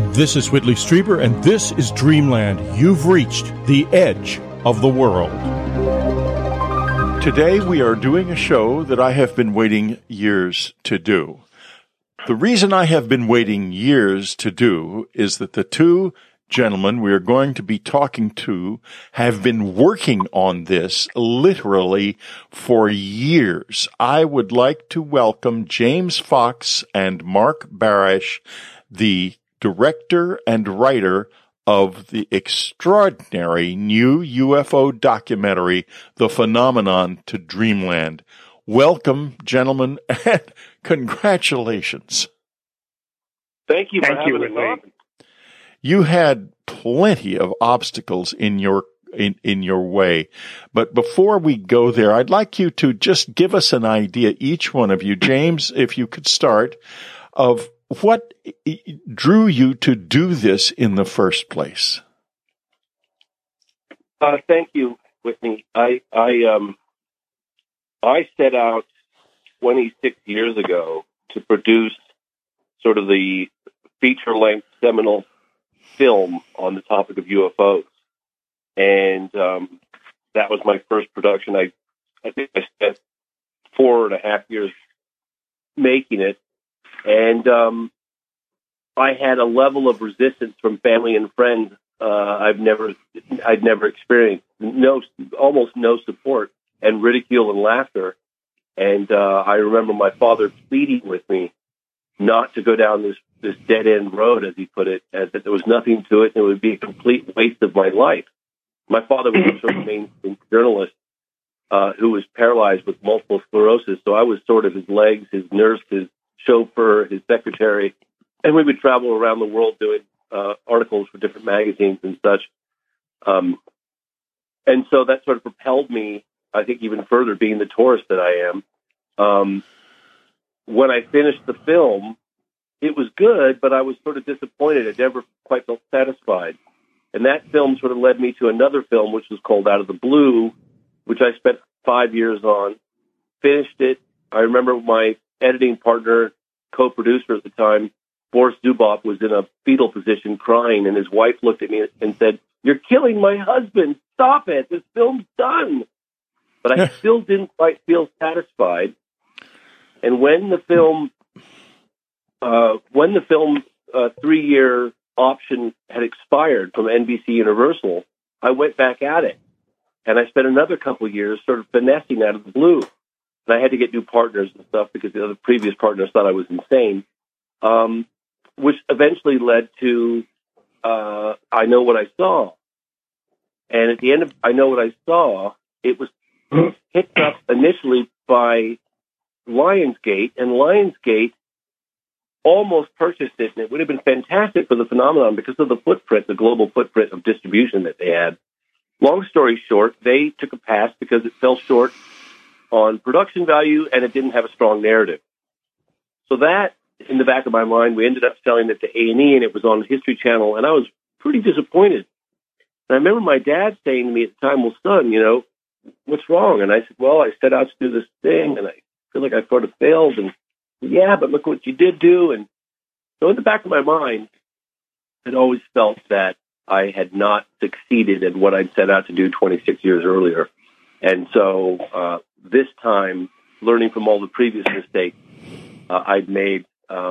This is Whitley Strieber, and this is Dreamland. You've reached the edge of the world. Today we are doing a show that I have been waiting years to do. The reason I have been waiting years to do is that the two gentlemen we are going to be talking to have been working on this literally for years. I would like to welcome James Fox and Mark Barash, the director and writer of the extraordinary new UFO documentary, The Phenomenon, to Dreamland. Welcome, gentlemen, and congratulations. Thank you for having us on. You had plenty of obstacles in your way. But before we go there, I'd like you to just give us an idea, each one of you. James, if you could start, of what drew you to do this in the first place. Thank you, Whitney. I set out 26 years ago to produce sort of the feature-length seminal film on the topic of UFOs. And that was my first production. I think I spent 4.5 years making it. And I had a level of resistance from family and friends I'd never experienced. Almost no support, and ridicule and laughter. And I remember my father pleading with me not to go down this dead-end road, as he put it, as that there was nothing to it and it would be a complete waste of my life. My father was also a mainstream journalist who was paralyzed with multiple sclerosis, so I was sort of his legs, his nurse, his chauffeur, his secretary, and we would travel around the world doing articles for different magazines and such. And so that sort of propelled me, I think, even further, being the tourist that I am. When I finished the film, it was good, but I was sort of disappointed. I never quite felt satisfied. And that film sort of led me to another film, which was called Out of the Blue, which I spent 5 years on, finished it. I remember my editing partner, co-producer at the time, Boris Zuboff, was in a fetal position crying, and his wife looked at me and said, "You're killing my husband. Stop it. This film's done." But I still didn't quite feel satisfied. And when the film 3-year option had expired from NBC Universal, I went back at it. And I spent another couple of years sort of finessing Out of the Blue. And I had to get new partners and stuff because the other previous partners thought I was insane, which eventually led to I Know What I Saw. And at the end of I Know What I Saw, it was picked up initially by Lionsgate, and Lionsgate almost purchased it, and it would have been fantastic for the phenomenon because of the footprint, the global footprint of distribution that they had. Long story short, they took a pass because it fell short on production value and it didn't have a strong narrative. So that, in the back of my mind, we ended up selling it to A&E, and it was on the History Channel, and I was pretty disappointed. And I remember my dad saying to me at the time, "Well, son, what's wrong?" And I said, "Well, I set out to do this thing, and I feel like I sort of failed." And "Yeah, but look what you did do." And so in the back of my mind, I'd always felt that I had not succeeded in what I'd set out to do 26 years earlier. And so this time, learning from all the previous mistakes I'd made,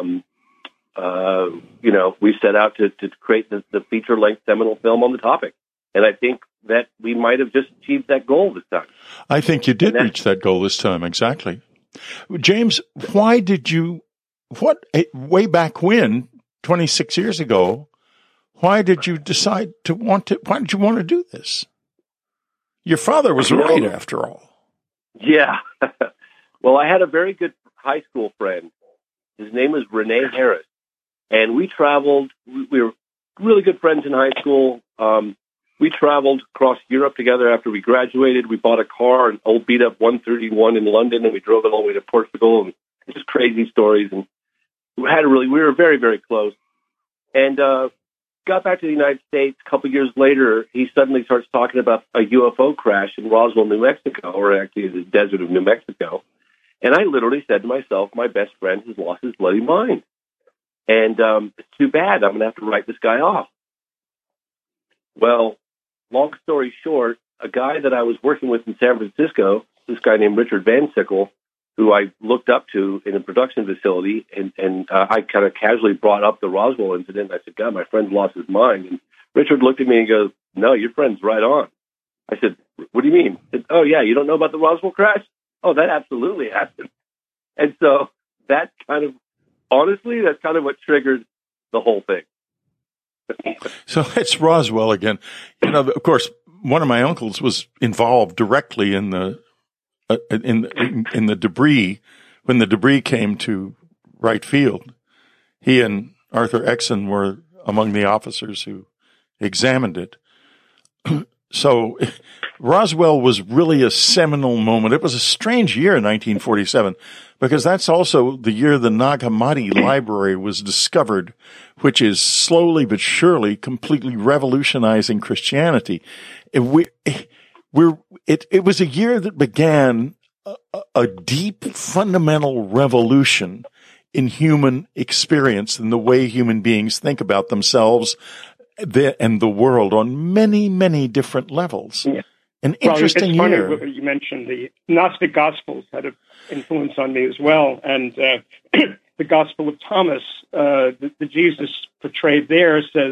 we set out to create the feature-length seminal film on the topic. And I think that we might have just achieved that goal this time. I think you did reach that goal this time, exactly. James, why did you, way back when, 26 years ago, why did you decide why did you want to do this? Your father was right, after all. Yeah. Well, I had a very good high school friend. His name was Rene Harris. And we traveled, we were really good friends in high school. We traveled across Europe together after we graduated. We bought a car, an old beat-up 131 in London, and we drove it all the way to Portugal, and just crazy stories. And we were very, very close. And got back to the United States. A couple of years later, he suddenly starts talking about a UFO crash in Roswell, New Mexico, or actually the desert of New Mexico. And I literally said to myself, my best friend has lost his bloody mind. And it's too bad. I'm going to have to write this guy off. Well, long story short, a guy that I was working with in San Francisco, this guy named Richard Van Sickle, who I looked up to in a production facility, and I kind of casually brought up the Roswell incident. I said, God, my friend's lost his mind. And Richard looked at me and goes, no, your friend's right on. I said, what do you mean? He said, oh, yeah, you don't know about the Roswell crash? Oh, that absolutely happened. And so that's kind of, honestly, that's kind of what triggered the whole thing. So it's Roswell again. You know, of course, one of my uncles was involved directly in the in the debris when the debris came to Wright Field. He and Arthur Exon were among the officers who examined it. So Roswell was really a seminal moment. It was a strange year in 1947 because that's also the year the Nag Hammadi Library was discovered, which is slowly but surely completely revolutionizing Christianity. It was a year that began a deep fundamental revolution in human experience and the way human beings think about themselves and the world on many, many different levels. Yeah. An interesting year. It's funny you mentioned the Gnostic Gospels had an influence on me as well. And the Gospel of Thomas, the Jesus portrayed there says,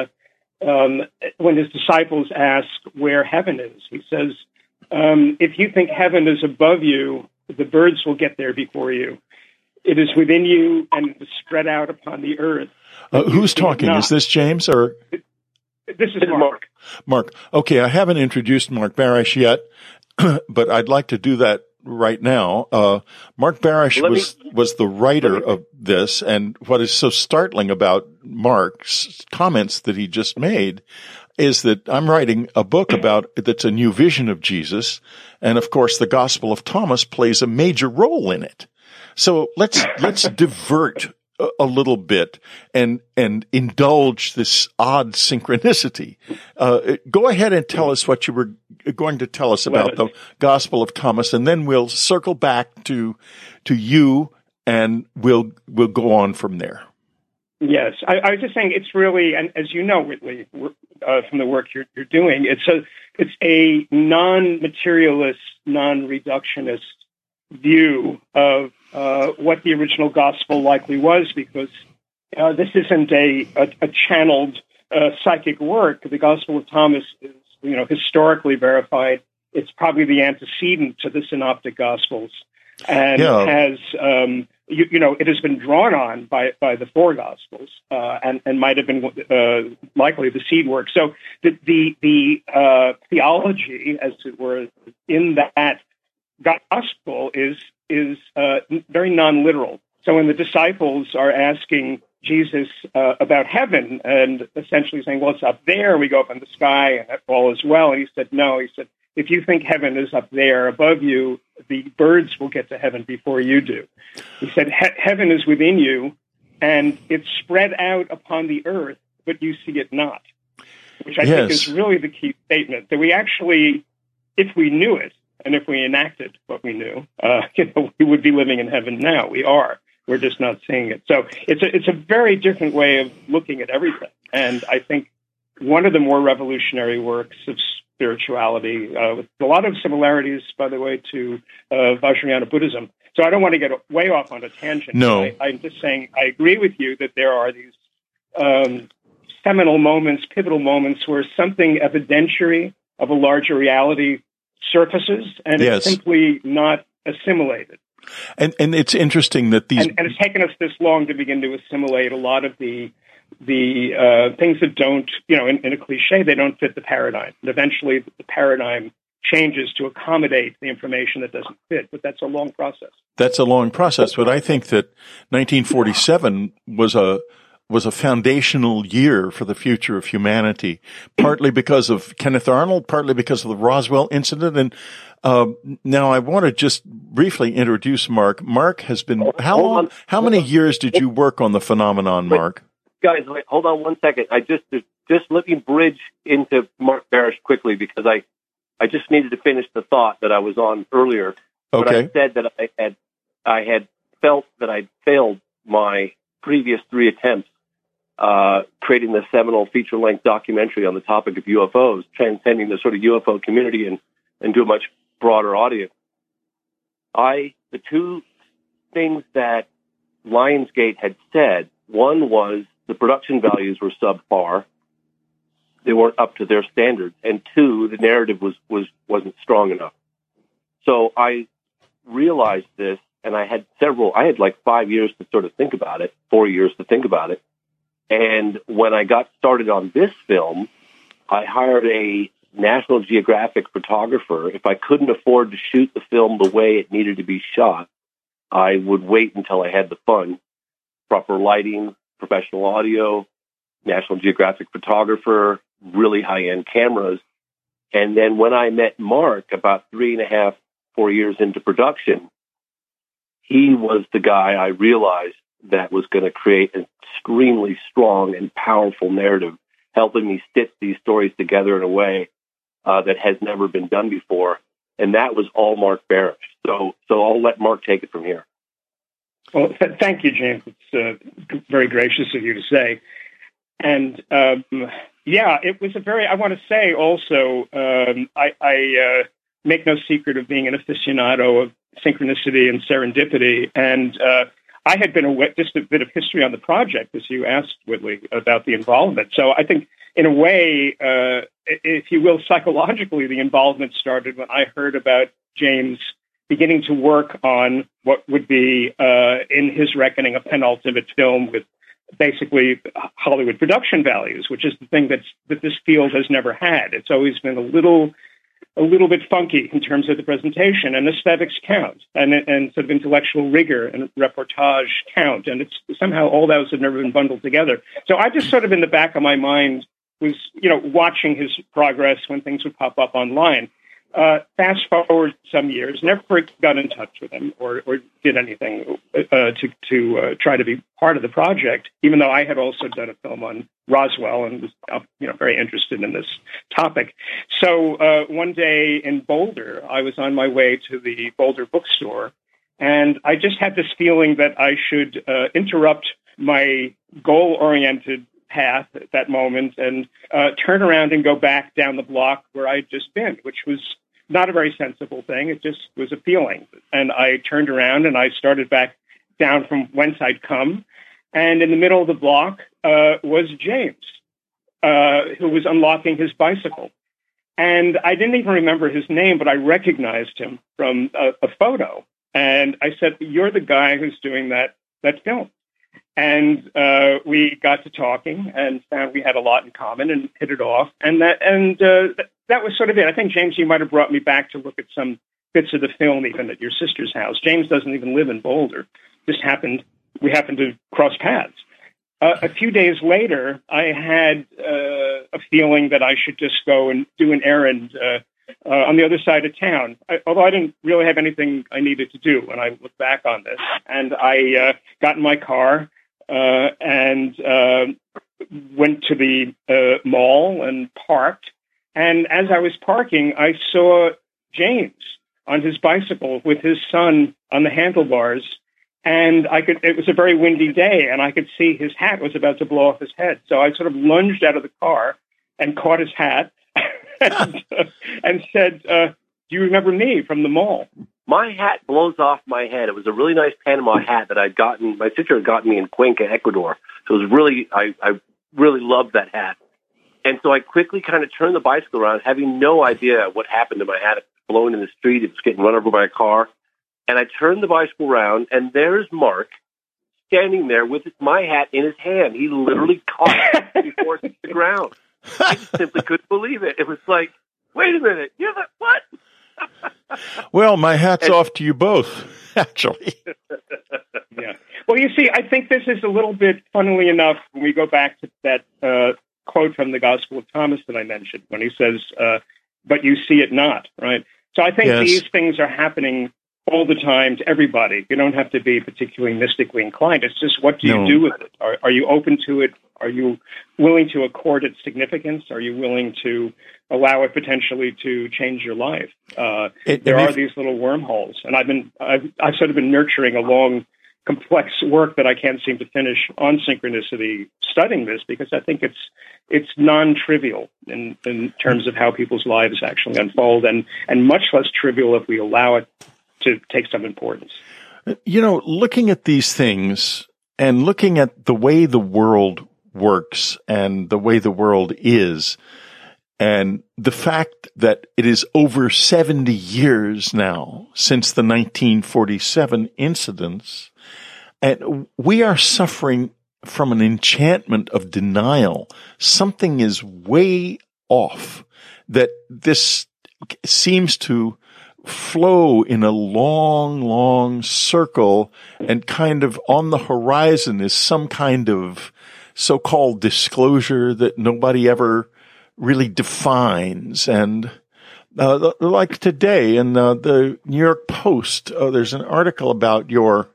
when his disciples ask where heaven is, he says, if you think heaven is above you, the birds will get there before you. It is within you and it is spread out upon the earth. Who's talking? Is this James or? This is Mark. Mark. Okay, I haven't introduced Mark Barash yet, but I'd like to do that right now. Mark Barash was the writer of this, and what is so startling about Mark's comments that he just made is that I'm writing a book that's a new vision of Jesus, and of course the Gospel of Thomas plays a major role in it. So let's divert a little bit and indulge this odd synchronicity. Go ahead and tell us what you were going to tell us about the Gospel of Thomas, and then we'll circle back to you, and we'll go on from there. Yes, I was just saying it's really, and as you know, Whitley, from the work you're doing, it's a non-materialist, non-reductionist view of what the original gospel likely was, because this isn't a channeled psychic work. The Gospel of Thomas is, historically verified. It's probably the antecedent to the Synoptic Gospels, and has, it has been drawn on by the four Gospels, and might have been likely the seed work. So the theology, as it were, in that gospel is very non-literal. So when the disciples are asking Jesus about heaven and essentially saying, well, it's up there, and we go up in the sky, and that all is well. And he said, no. He said, if you think heaven is up there above you, the birds will get to heaven before you do. He said, heaven is within you, and it's spread out upon the earth, but you see it not, which I think is really the key statement, that we actually, if we knew it, and if we enacted what we knew, we would be living in heaven now. We are. We're just not seeing it. So it's a very different way of looking at everything. And I think one of the more revolutionary works of spirituality, with a lot of similarities, by the way, to Vajrayana Buddhism. So I don't want to get way off on a tangent. No. I'm just saying I agree with you that there are these seminal moments, pivotal moments, where something evidentiary of a larger reality surfaces, and it's simply not assimilated. And it's interesting that these... And it's taken us this long to begin to assimilate a lot of the things that don't, in a cliche, they don't fit the paradigm. And eventually the paradigm changes to accommodate the information that doesn't fit, but that's a long process. That's a long process, but I think that 1947 was a foundational year for the future of humanity, partly because of Kenneth Arnold, partly because of the Roswell incident. And now I want to just briefly introduce Mark. Mark has been, how many years did you work on the phenomenon, Mark? Guys, wait, hold on 1 second. Just let me bridge into Mark Barash quickly, because I just needed to finish the thought that I was on earlier. Okay. But I said that I had felt that I'd failed my previous 3 attempts creating the seminal feature-length documentary on the topic of UFOs, transcending the sort of UFO community and to a much broader audience. The two things that Lionsgate had said, one was the production values were subpar. They weren't up to their standards. And two, the narrative wasn't strong enough. So I realized this, and I had like 5 years to sort of think about it, 4 years to think about it. And when I got started on this film, I hired a National Geographic photographer. If I couldn't afford to shoot the film the way it needed to be shot, I would wait until I had the funds, proper lighting, professional audio, National Geographic photographer, really high-end cameras. And then when I met Mark about 3.5, 4 years into production, he was the guy I realized that was going to create an extremely strong and powerful narrative, helping me stitch these stories together in a way that has never been done before. And that was all Mark Barish. So I'll let Mark take it from here. Well, thank you, James. It's very gracious of you to say. And it was I want to say also, I make no secret of being an aficionado of synchronicity and serendipity. And I had been just a bit of history on the project, as you asked, Whitley, about the involvement. So I think, in a way, if you will, psychologically, the involvement started when I heard about James beginning to work on what would be, in his reckoning, a penultimate film with basically Hollywood production values, which is the thing that this field has never had. It's always been a little bit funky in terms of the presentation, and aesthetics count, and sort of intellectual rigor and reportage count, and it's somehow all those have never been bundled together. So I just sort of in the back of my mind was, watching his progress when things would pop up online. Fast forward some years, never got in touch with him or did anything to try to be part of the project, even though I had also done a film on Roswell and was very interested in this topic. So one day in Boulder, I was on my way to the Boulder bookstore, and I just had this feeling that I should interrupt my goal-oriented path at that moment and turn around and go back down the block where I'd just been, which was not a very sensible thing. It just was a feeling. And I turned around and I started back down from whence I'd come. And in the middle of the block was James, who was unlocking his bicycle. And I didn't even remember his name, but I recognized him from a photo. And I said, "You're the guy who's doing that film." And we got to talking and found we had a lot in common and hit it off. And that was sort of it. I think, James, you might have brought me back to look at some bits of the film, even at your sister's house. James doesn't even live in Boulder. We happened to cross paths. A few days later, I had a feeling that I should just go and do an errand on the other side of town, although I didn't really have anything I needed to do when I look back on this. And I got in my car and went to the mall and parked. And as I was parking, I saw James on his bicycle with his son on the handlebars. And it was a very windy day, and I could see his hat was about to blow off his head. So I sort of lunged out of the car and caught his hat and said, "Do you remember me from the mall?" My hat blows off my head. It was a really nice Panama hat that I'd gotten. My sister had gotten me in Cuenca, Ecuador. So it was really, I really loved that hat. And so I quickly kind of turned the bicycle around, having no idea what happened to my hat. It was blowing in the street. It was getting run over by a car. And I turned the bicycle around, and there's Mark standing there with my hat in his hand. He literally caught it before it hit the ground. I just simply couldn't believe it. It was like, wait a minute, you're the what? Well, my hat's off to you both, actually. Yeah. Well, you see, I think this is a little bit, funnily enough, when we go back to that quote from the Gospel of Thomas that I mentioned, when he says, "But you see it not," right? So I think these things are happening all the time to everybody. You don't have to be particularly mystically inclined. It's just, what do you do with it? Are you open to it? Are you willing to accord it significance? Are you willing to allow it potentially to change your life? There are these little wormholes, and I've sort of been nurturing a long complex work that I can't seem to finish on synchronicity studying this, because I think it's non-trivial in terms of how people's lives actually unfold, and much less trivial if we allow it to take some importance. You know, looking at these things and looking at the way the world works and the way the world is, and the fact that it is over 70 years now since the 1947 incidents, and we are suffering from an enchantment of denial. Something is way off, that this seems to flow in a long, long circle, and kind of on the horizon is some kind of so-called disclosure that nobody ever really defines. And like today in the New York Post, there's an article about your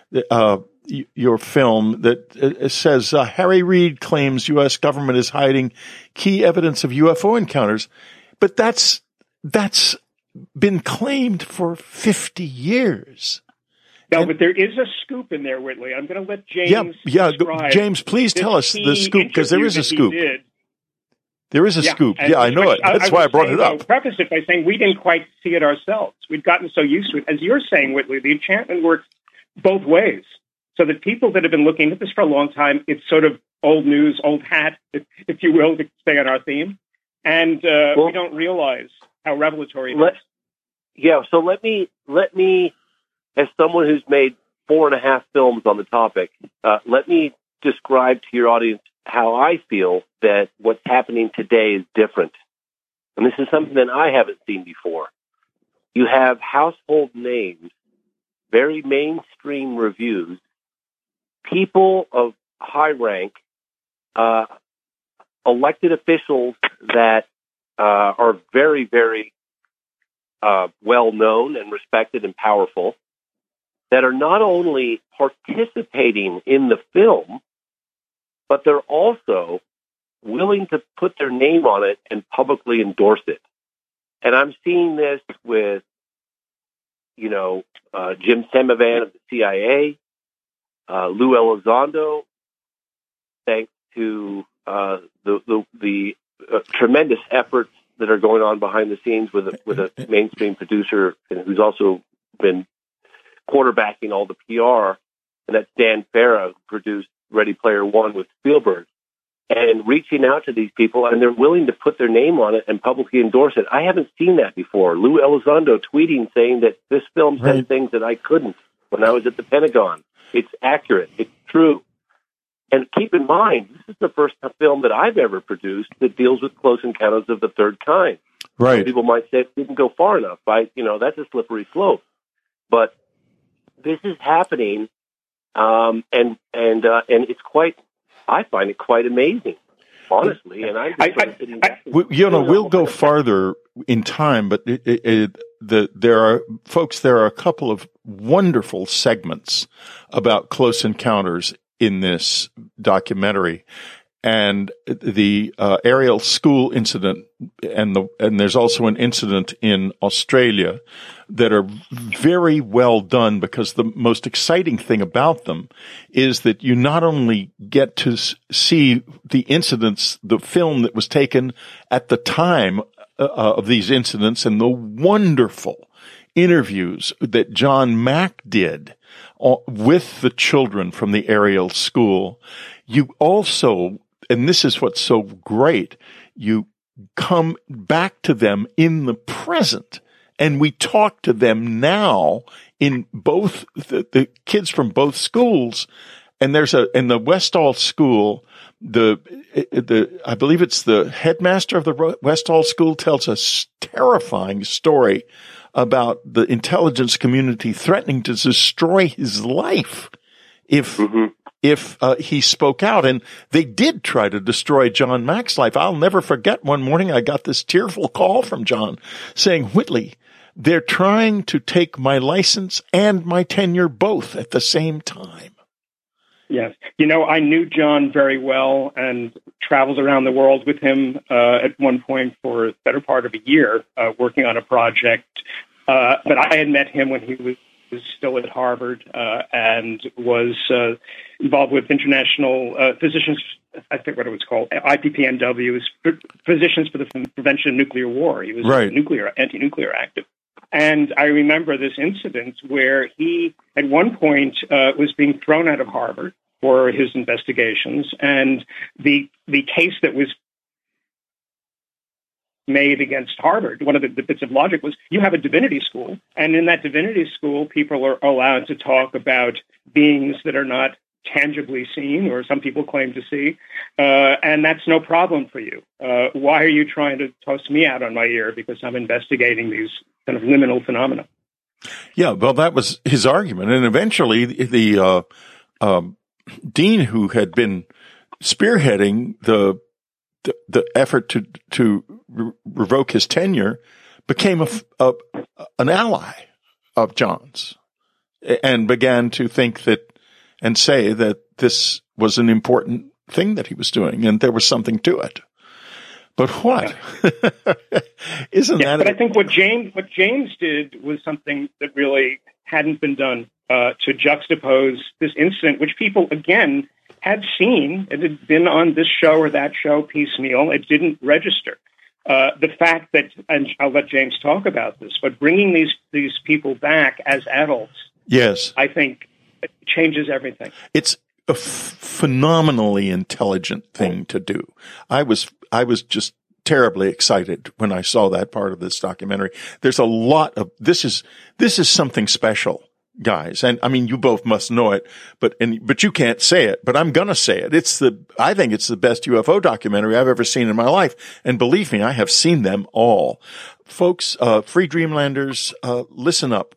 film that says Harry Reid claims U.S. government is hiding key evidence of UFO encounters, but that's been claimed for 50 years. No, but there is a scoop in there, Whitley. I'm going to let James. James, please tell us the scoop, because there is a scoop. There is a scoop. Yeah, I know it. That's why I brought it up. I'll preface it by saying we didn't quite see it ourselves. We'd gotten so used to it. As you're saying, Whitley, the enchantment works both ways. So that people that have been looking at this for a long time, it's sort of old news, old hat, if you will, to stay on our theme. And we don't realize how revelatory it is. Yeah, so let me, as someone who's made 4.5 films on the topic, let me describe to your audience how I feel that what's happening today is different. And this is something that I haven't seen before. You have household names, very mainstream reviews, people of high rank, elected officials that are very, very well known and respected and powerful, that are not only participating in the film, but they're also willing to put their name on it and publicly endorse it. And I'm seeing this with, Jim Semivan of the CIA, Lou Elizondo, thanks to the tremendous efforts that are going on behind the scenes with a mainstream producer who's also been quarterbacking all the PR, and that's Dan Farah, who produced Ready Player One with Spielberg, and reaching out to these people, and they're willing to put their name on it and publicly endorse it. I haven't seen that before. Lou Elizondo tweeting saying that this film said things that I couldn't when I was at the Pentagon. It's accurate. It's true. And keep in mind, this is the first film that I've ever produced that deals with close encounters of the third kind. Right. Some people might say it didn't go far enough. That's a slippery slope. But this is happening, and it's quite. I find it quite amazing, honestly. And we'll go farther in time, but there are a couple of wonderful segments about close encounters in this documentary, and the Ariel School incident, and there's also an incident in Australia that are very well done, because the most exciting thing about them is that you not only get to see the incidents, the film that was taken at the time of these incidents, and the wonderful interviews that John Mack did with the children from the Ariel School. You also, and this is what's so great, you come back to them in the present, and we talk to them now in both the kids from both schools. And there's in the Westall School, I believe it's the headmaster of the Westall School tells a terrifying story about the intelligence community threatening to destroy his life if he spoke out. And they did try to destroy John Mack's life. I'll never forget, one morning I got this tearful call from John saying, "Whitley, they're trying to take my license and my tenure both at the same time." Yes. I knew John very well and traveled around the world with him at one point for the better part of a year, working on a project. But I had met him when he was was still at Harvard and was involved with international physicians. I think what it was called, IPPNW, is Physicians for the Prevention of Nuclear War. He was anti-nuclear active. And I remember this incident where he, at one point, was being thrown out of Harvard for his investigations, and the case that was made against Harvard, one of the bits of logic was, you have a divinity school, and in that divinity school, people are allowed to talk about beings that are not tangibly seen, or some people claim to see, and that's no problem for you. Why are you trying to toss me out on my ear because I'm investigating these kind of liminal phenomena? Yeah, well, that was his argument, and eventually the dean who had been spearheading the effort to revoke his tenure became an ally of John's and began to think that and say that this was an important thing that he was doing and there was something to it. But what? Isn't that? But I think what James did was something that really hadn't been done to juxtapose this incident, which people, again, had seen. It had been on this show or that show piecemeal. It didn't register. The fact that, and I'll let James talk about this, but bringing these people back as adults, yes, I think it changes everything. It's a phenomenally intelligent thing to do. I was just terribly excited when I saw that part of this documentary. There's a lot of this is something special, guys. And I mean, you both must know it, but you can't say it, but I'm going to say it. I think it's the best UFO documentary I've ever seen in my life. And believe me, I have seen them all. Folks, Free Dreamlanders, listen up.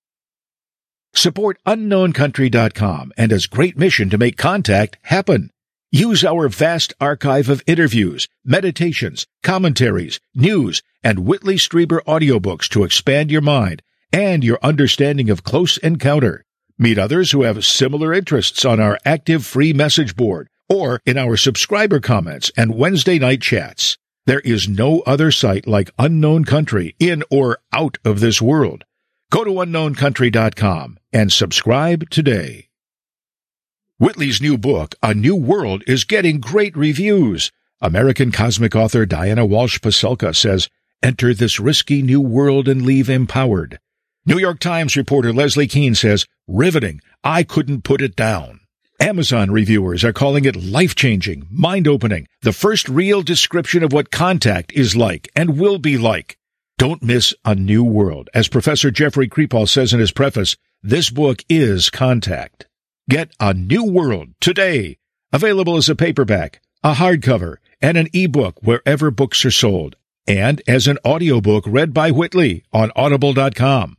Support UnknownCountry.com and its great mission to make contact happen. Use our vast archive of interviews, meditations, commentaries, news, and Whitley Strieber audiobooks to expand your mind and your understanding of close encounter. Meet others who have similar interests on our active free message board or in our subscriber comments and Wednesday night chats. There is no other site like Unknown Country in or out of this world. Go to UnknownCountry.com and subscribe today. Whitley's new book, A New World, is getting great reviews. American cosmic author Diana Walsh Pasulka says, "Enter this risky new world and leave empowered." New York Times reporter Leslie Keene says, "Riveting. I couldn't put it down." Amazon reviewers are calling it life-changing, mind-opening, the first real description of what contact is like and will be like. Don't miss A New World. As Professor Jeffrey Kripal says in his preface, this book is contact. Get A New World today. Available as a paperback, a hardcover, and an ebook wherever books are sold, and as an audiobook read by Whitley on Audible.com.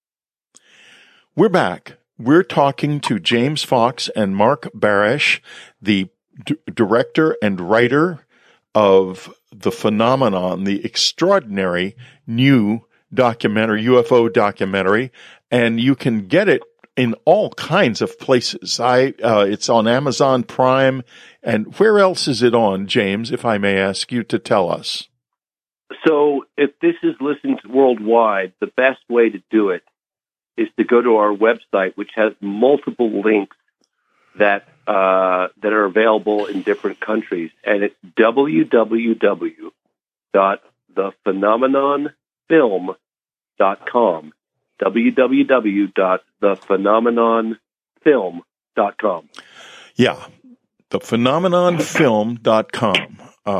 We're back. We're talking to James Fox and Mark Barash, the director and writer of The Phenomenon, the extraordinary new documentary, UFO documentary, and you can get it in all kinds of places. It's on Amazon Prime, and where else is it on, James, if I may ask you to tell us? So if this is listened worldwide, the best way to do it is to go to our website, which has multiple links that are available in different countries, and it's www.thephenomenonfilm.com. www.thephenomenonfilm.com. Yeah, thephenomenonfilm.com.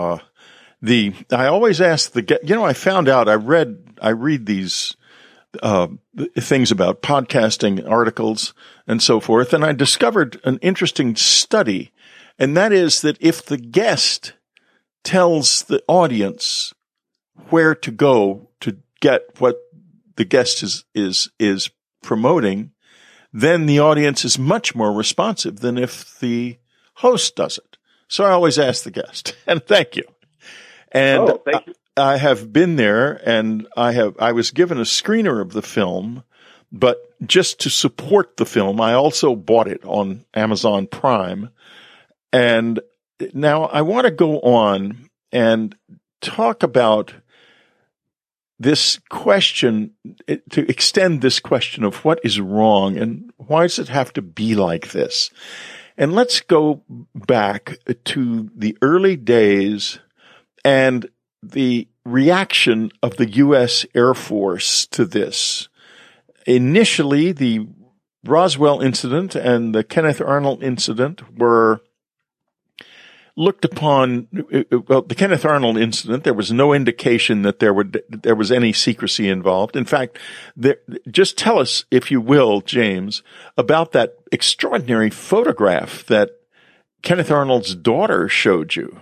I always ask I found out, I read these things about podcasting articles and so forth, and I discovered an interesting study, and that is that if the guest tells the audience where to go to get what the guest is promoting, then the audience is much more responsive than if the host does it. So I always ask the guest, and thank you. And thank you. I have been there, and I was given a screener of the film, but just to support the film, I also bought it on Amazon Prime. And now I want to go on and talk about this question, to extend this question of what is wrong and why does it have to be like this? And let's go back to the early days and the reaction of the U.S. Air Force to this. Initially, the Roswell incident and the Kenneth Arnold incident were looked upon. Well, the Kenneth Arnold incident, there was no indication that there was any secrecy involved. In fact, just tell us, if you will, James, about that extraordinary photograph that Kenneth Arnold's daughter showed you.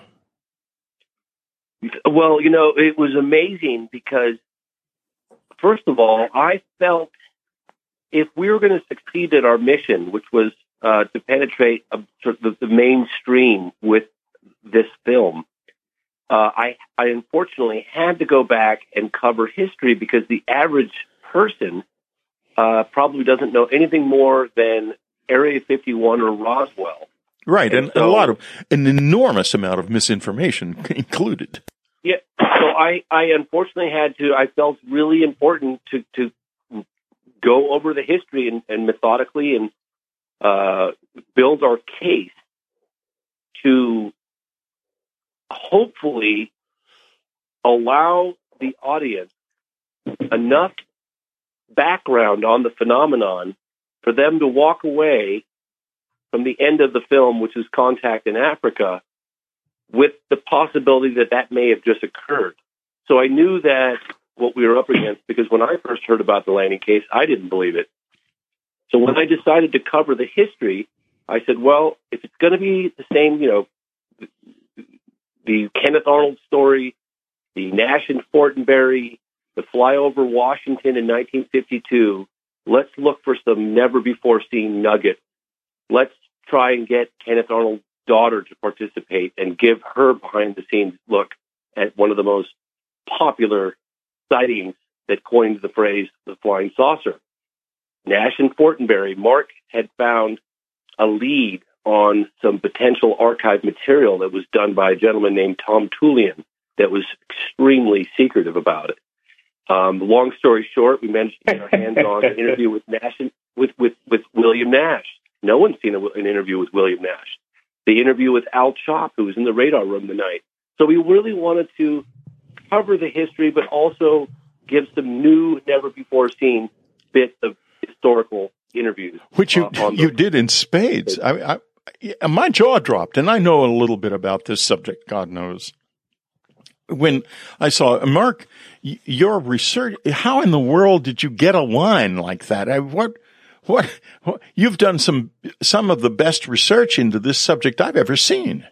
Well, it was amazing because, first of all, I felt if we were going to succeed at our mission, which was to penetrate sort of the mainstream with this film, I unfortunately had to go back and cover history because the average person probably doesn't know anything more than Area 51 or Roswell. Right, and so, an enormous amount of misinformation included. Yeah, so I unfortunately I felt really important to go over the history and methodically and build our case to hopefully allow the audience enough background on the phenomenon for them to walk away from the end of the film, which is Contact in Africa, with the possibility that may have just occurred. So I knew that what we were up against, because when I first heard about the landing case, I didn't believe it. So when I decided to cover the history, I said, well, if it's going to be the same, the Kenneth Arnold story, the Nash and Fortenberry, the flyover Washington in 1952, let's look for some never-before-seen nuggets. Let's try and get Kenneth Arnold's daughter to participate and give her behind-the-scenes look at one of the most popular sightings that coined the phrase the flying saucer. Nash and Fortenberry, Mark had found a lead on some potential archive material that was done by a gentleman named Tom Tullian that was extremely secretive about it. Long story short, we managed to get our hands on an interview with Nash with William Nash. No one's seen an interview with William Nash. The interview with Al Chop, who was in the radar room the night. So we really wanted to cover the history, but also give some new, never-before-seen bits of historical interviews. Which you did in spades. My jaw dropped, and I know a little bit about this subject, God knows. When I saw, Mark, your research, how in the world did you get a line like that? What you've done some of the best research into this subject I've ever seen.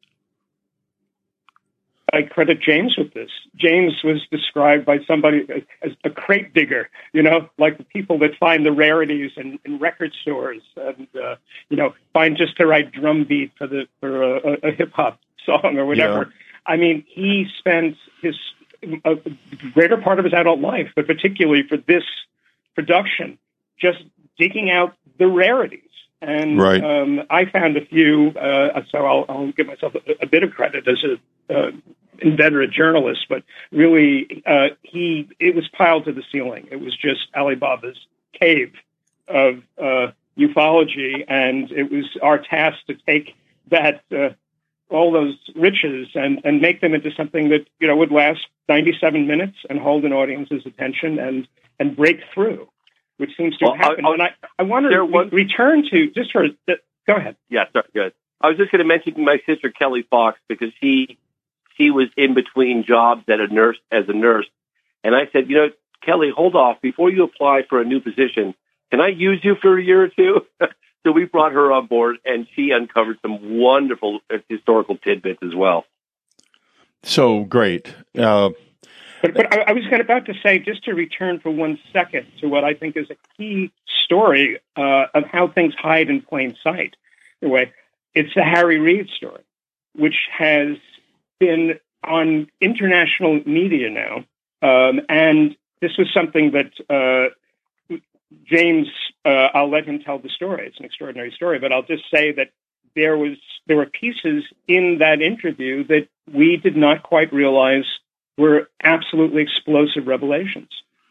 I credit James with this. James was described by somebody as a crate digger, like the people that find the rarities in record stores and, find just the right drum beat for a hip hop song or whatever. Yeah. I mean, he spent a greater part of his adult life, but particularly for this production, just digging out the rarities. And right. I found a few, so I'll give myself a bit of credit as an inveterate journalist, but really, it was piled to the ceiling. It was just Alibaba's cave of ufology, and it was our task to take that all those riches and make them into something that would last 97 minutes and hold an audience's attention and break through, which seems to have happened. And I want to return to just for go ahead. Yeah, sorry, good. I was just going to mention my sister Kelly Fox because she was in between jobs as a nurse, and I said, Kelly, hold off before you apply for a new position. Can I use you for a year or two? So we brought her on board, and she uncovered some wonderful historical tidbits as well. So great. But I was about to say, just to return for 1 second to what I think is a key story of how things hide in plain sight. Anyway, it's the Harry Reid story, which has been on international media now, and this was something that James, I'll let him tell the story. It's an extraordinary story, but I'll just say that there were pieces in that interview that we did not quite realize were absolutely explosive revelations.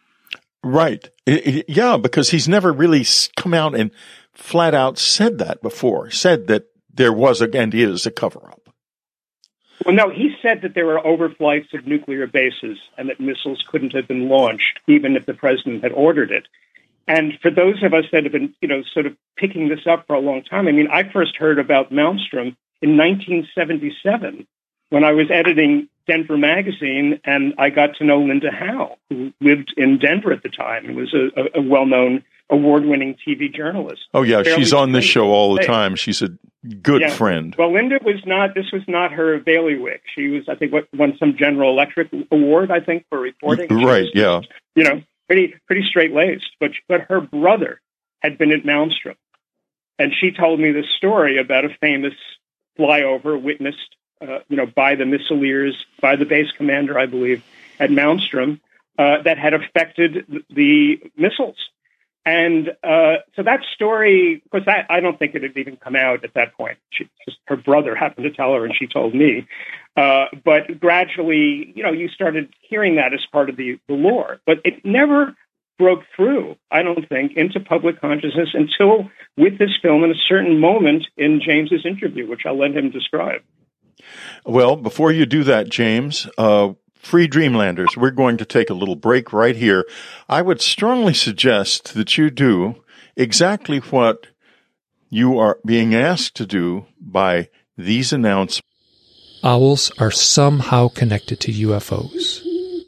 Right. Yeah, because he's never really come out and flat out said that before, said that there was and is a cover-up. Well, no, he said that there were overflights of nuclear bases and that missiles couldn't have been launched, even if the president had ordered it. And for those of us that have been, sort of picking this up for a long time, I mean, I first heard about Malmstrom in 1977 when I was editing Denver Magazine, and I got to know Linda Howe, who lived in Denver at the time and was a well-known, award-winning TV journalist. Oh, yeah, she's on this show all the time. She's a good friend. Well, Linda this was not her bailiwick. She was, I think, won some General Electric award, I think, for reporting. Right, yeah. Pretty straight-laced. But her brother had been at Malmstrom, and she told me this story about a famous flyover witnessed by the missileers, by the base commander, I believe, at Malmstrom, that had affected the missiles. And so that story, of course, I don't think it had even come out at that point. Her brother happened to tell her, and she told me. But gradually, you started hearing that as part of the lore. But it never broke through, I don't think, into public consciousness until with this film in a certain moment in James's interview, which I'll let him describe. Well, before you do that, James, Free Dreamlanders, we're going to take a little break right here. I would strongly suggest that you do exactly what you are being asked to do by these announcements. Owls are somehow connected to UFOs.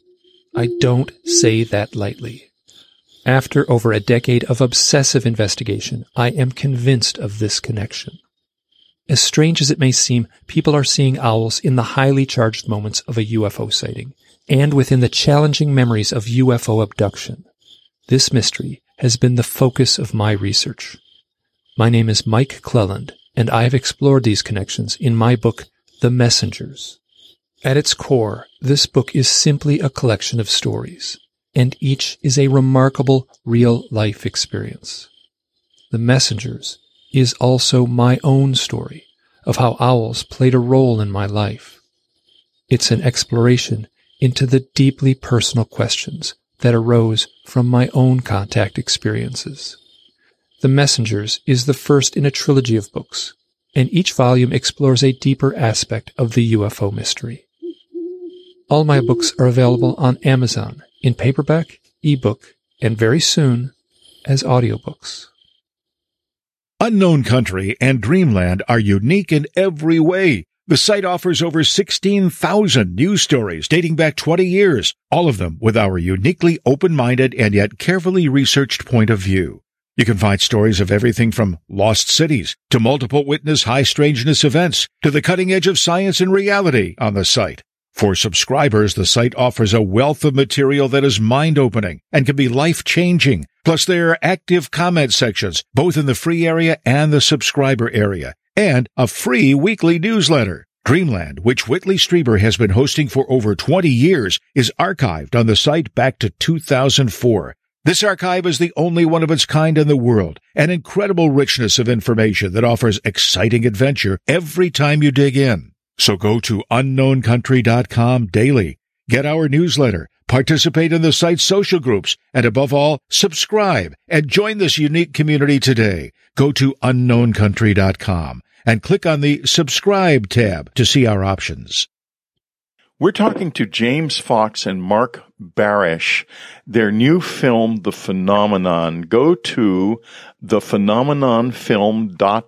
I don't say that lightly. After over a decade of obsessive investigation, I am convinced of this connection. As strange as it may seem, people are seeing owls in the highly charged moments of a UFO sighting, and within the challenging memories of UFO abduction. This mystery has been the focus of my research. My name is Mike Cleland, and I have explored these connections in my book, The Messengers. At its core, this book is simply a collection of stories, and each is a remarkable real-life experience. The Messengers is also my own story of how owls played a role in my life. It's an exploration into the deeply personal questions that arose from my own contact experiences. The Messengers is the first in a trilogy of books, and each volume explores a deeper aspect of the UFO mystery. All my books are available on Amazon in paperback, ebook, and very soon as audiobooks. Unknown Country and Dreamland are unique in every way. The site offers over 16,000 news stories dating back 20 years, all of them with our uniquely open-minded and yet carefully researched point of view. You can find stories of everything from lost cities to multiple witness high strangeness events to the cutting edge of science and reality on the site. For subscribers, the site offers a wealth of material that is mind-opening and can be life-changing. Plus, there are active comment sections, both in the free area and the subscriber area, and a free weekly newsletter. Dreamland, which Whitley Strieber has been hosting for over 20 years, is archived on the site back to 2004. This archive is the only one of its kind in the world, an incredible richness of information that offers exciting adventure every time you dig in. So go to unknowncountry.com daily, get our newsletter, participate in the site's social groups, and above all, subscribe and join this unique community today. Go to unknowncountry.com and click on the subscribe tab to see our options. We're talking to James Fox and Mark Barash. Their new film, The Phenomenon. Go to thephenomenonfilm.com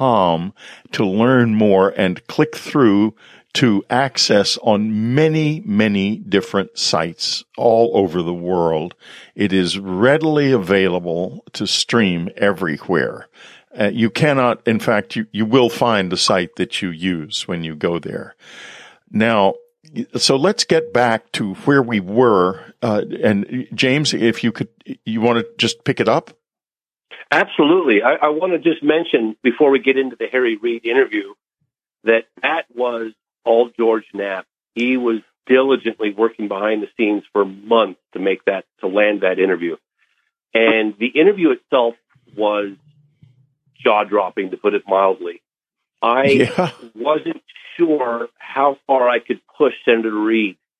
to learn more and click through to access on many, many different sites all over the world. It is readily available to stream everywhere. You cannot, in fact, you will find the site that you use when you go there. Now, so let's get back to where we were. And James, if you want to just pick it up? Absolutely. I want to just mention, before we get into the Harry Reid interview, that was all George Knapp. He was diligently working behind the scenes for months to land that interview. And the interview itself was jaw-dropping, to put it mildly. I wasn't sure how far I could push Senator Reid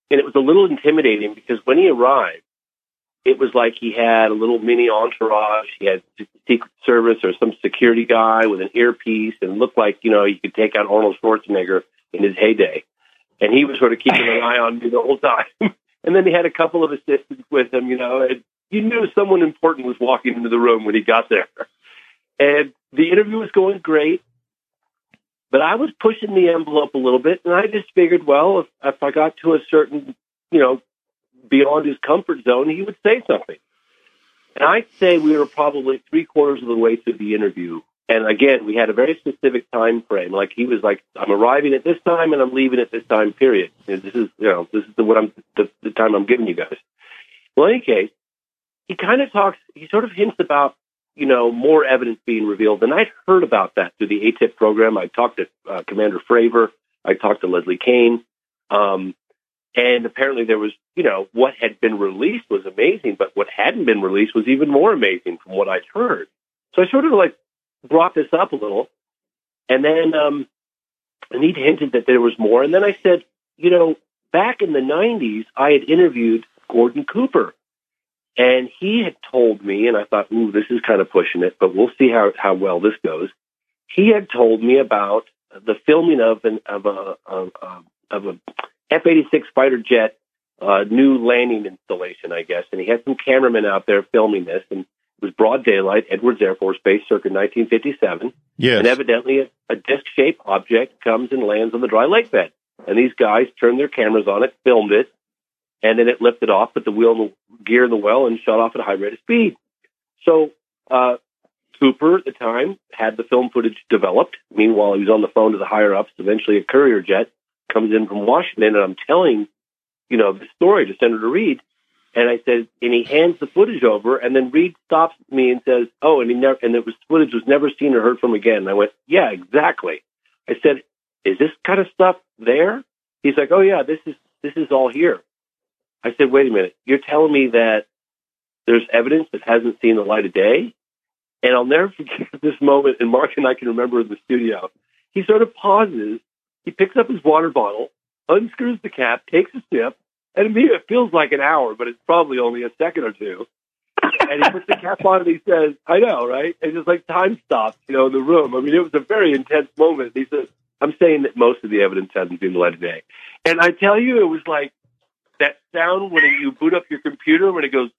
And it was a little intimidating because when he arrived, it was like he had a little mini entourage. He had Secret Service or some security guy with an earpiece, and looked like, you could take out Arnold Schwarzenegger in his heyday. And he was sort of keeping an eye on me the whole time. And then he had a couple of assistants with him, and you knew someone important was walking into the room when he got there. And the interview was going great, but I was pushing the envelope a little bit, and I just figured, well, if I got to a certain, beyond his comfort zone, he would say something. And I'd say we were probably 3/4 of the way through the interview. And again, we had a very specific time frame. Like he was like, I'm arriving at this time and I'm leaving at this time, period. And this is the time I'm giving you guys. Well, in any case, he sort of hints about, more evidence being revealed. And I'd heard about that through the ATIP program. I talked to Commander Fravor. I talked to Leslie Kean. And apparently there was, what had been released was amazing, but what hadn't been released was even more amazing from what I'd heard. So I sort of brought this up a little. And then and he'd hinted that there was more. And then I said, back in the 90s, I had interviewed Gordon Cooper. And he had told me, and I thought, ooh, this is kind of pushing it, but we'll see how well this goes. He had told me about the filming of a F-86 fighter jet new landing installation, I guess. And he had some cameramen out there filming this, and it was broad daylight, Edwards Air Force Base, circa 1957. Yes. And evidently a disc-shaped object comes and lands on the dry lake bed. And these guys turned their cameras on it, filmed it, and then it lifted off, put the wheel and the gear in the well, and shot off at a high rate of speed. So Cooper, at the time, had the film footage developed. Meanwhile, he was on the phone to the higher-ups. Eventually, a courier jet comes in from Washington, and I'm telling, the story to Senator Reid. And I said, and he hands the footage over, and then Reid stops me and says, "Oh, footage was never seen or heard from again." And I went, "Yeah, exactly." I said, "Is this kind of stuff there?" He's like, "Oh yeah, this is all here." I said, "Wait a minute, you're telling me that there's evidence that hasn't seen the light of day?" And I'll never forget this moment, and Mark and I can remember in the studio. He sort of pauses, he picks up his water bottle, unscrews the cap, takes a sip, and to me it feels like an hour, but it's probably only a second or two. And he puts the cap on and he says, "I know, right?" And just like time stops, in the room. I mean, it was a very intense moment. He says, "I'm saying that most of the evidence hasn't seen the light of day." And I tell you, it was like that sound when you boot up your computer, when it goes,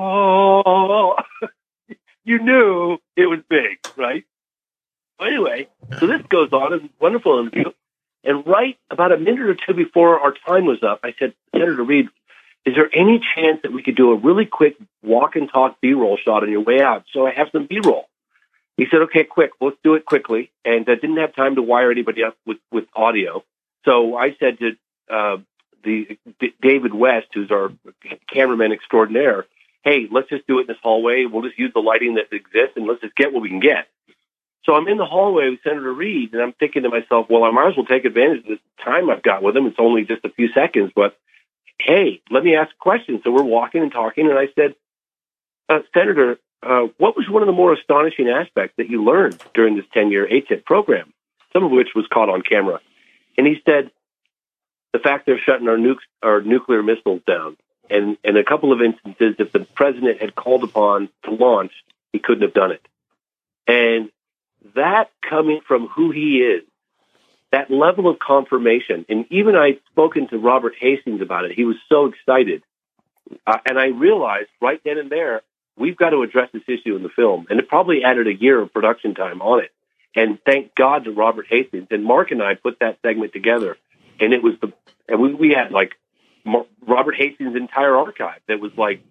oh, you knew it was big, right? Anyway, so this goes on. It's a wonderful interview. And right about a minute or two before our time was up, I said, "Senator Reid, is there any chance that we could do a really quick walk and talk B-roll shot on your way out? So I have some B-roll." He said, "Okay, quick, let's do it quickly." And I didn't have time to wire anybody up with audio. So I said to David West, who's our cameraman extraordinaire, "Hey, let's just do it in this hallway. We'll just use the lighting that exists, and let's just get what we can get." So I'm in the hallway with Senator Reid, and I'm thinking to myself, well, I might as well take advantage of this time I've got with him. It's only just a few seconds, but hey, let me ask a question. So we're walking and talking, and I said, "Senator, what was one of the more astonishing aspects that you learned during this 10-year ATIP program?" Some of which was caught on camera. And he said, "The fact they're shutting our nuclear missiles down. And in a couple of instances, if the president had called upon to launch, he couldn't have done it." And that coming from who he is, that level of confirmation, and even I'd spoken to Robert Hastings about it. He was so excited. And I realized right then and there, we've got to address this issue in the film. And it probably added a year of production time on it. And thank God to Robert Hastings. And Mark and I put that segment together. And it was we had like Robert Hastings' entire archive that was like,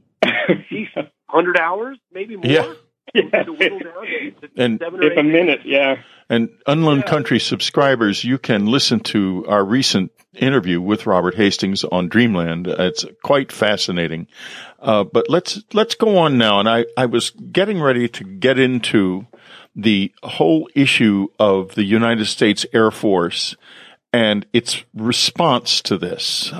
100 hours, maybe more. Yeah. And 7 or 8 a minute, yeah. And Unknown Country subscribers, you can listen to our recent interview with Robert Hastings on Dreamland. It's quite fascinating. But let's go on now. And I was getting ready to get into the whole issue of the United States Air Force and its response to this.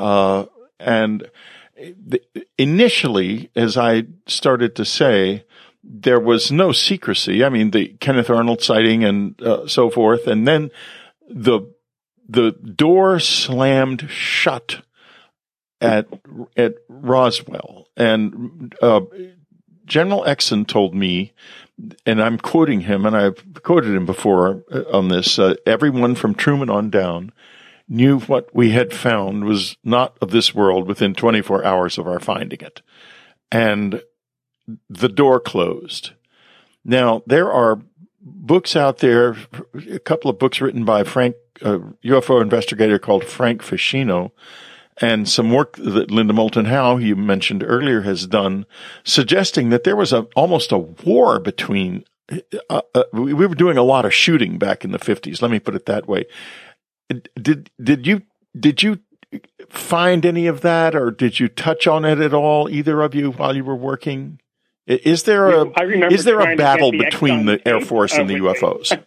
Initially, as I started to say, there was no secrecy. I mean, the Kenneth Arnold sighting and so forth. And then the door slammed shut at Roswell. And General Exon told me, and I'm quoting him, and I've quoted him before on this, everyone from Truman on down knew what we had found was not of this world within 24 hours of our finding it. And the door closed. Now, there are books out there, a couple of books written by a UFO investigator called Frank Ficino, and some work that Linda Moulton Howe, you mentioned earlier, has done, suggesting that there was almost a war between, we were doing a lot of shooting back in the 50s. Let me put it that way. Did you find any of that, or did you touch on it at all, either of you, while you were working? Is there a battle between the Air Force and the UFOs?